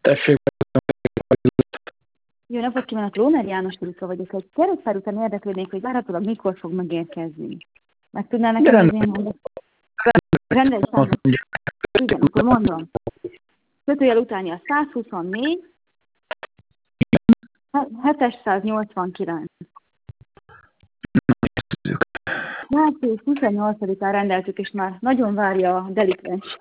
Tessék, Jó napot kívánok, Róner János Tulika vagyok. Egy kerékpár után érdeklődnék, hogy várhatólag mikor fog megérkezni. Meg tudná nekem ez ilyen mondat? Rendelj számot. Igen, akkor mondom. Kötőjel utáni a 124, 789. Március 28-án rendeltük, és már nagyon várja a delikvens.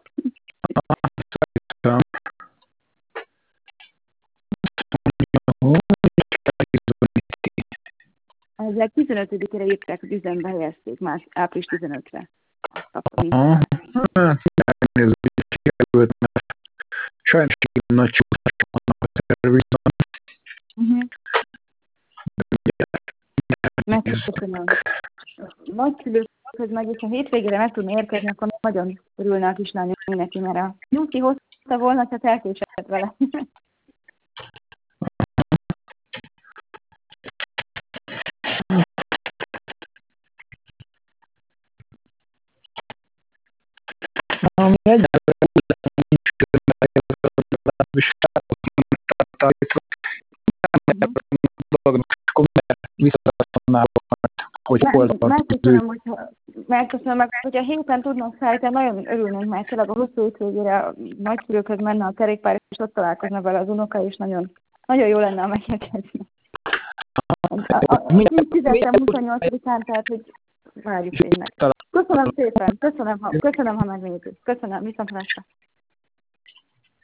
Ezzel 15-ére írták, hogy üzembe helyezték, már április 15-re. Megnézzük, hogy sikerült, mert sajnos nagy csúszás vannak a szervizben. Megköszönöm. Nagyszülőkhöz meg, hogyha hétvégére meg tudna érkezni, akkor nagyon örülne a kislányom neki, mert a nyújti hozta volna, csak elkésett vele. Ami egyáltalán úgy látom, nincs legalábbis dolognak, és akkor visszatasztanálok, hogy hol megköszönöm, hogyha héten tudnak szállítani, nagyon örülnénk, mert tényleg a hosszú hétvégére a nagyszülőkhöz menne a kerékpár, és ott találkozna vele az unoka, és nagyon, nagyon jó lenne a megérkezni. Nincs fizettem 28-án, tehát hogy várjuk tényleg. Köszönöm szépen, köszönöm, ha megnézik. Köszönöm, viszontlátásra.